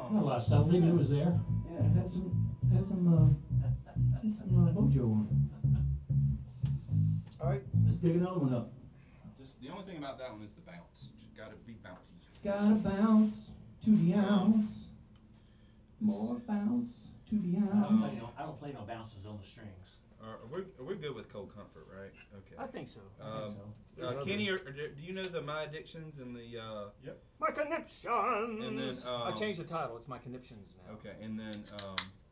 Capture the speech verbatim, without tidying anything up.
Not a Um, lot of settling, it was there. Yeah, it had some, had some, uh, had some uh, mojo on All right, let's dig another one up. just the only thing about that one is the bounce. Just gotta be bouncy. it. It's gotta bounce to the ounce. More bounce to the I don't ounce. play no, I don't play no bounces on the strings. Are, are we are we good with Cold Comfort, right? Okay. I think so. I Um, think so. uh, Kenny, are, are, do you know the My Addictions and the? Uh, My conniptions. And then, I um, changed the title. It's my conniptions now. okay, and then um,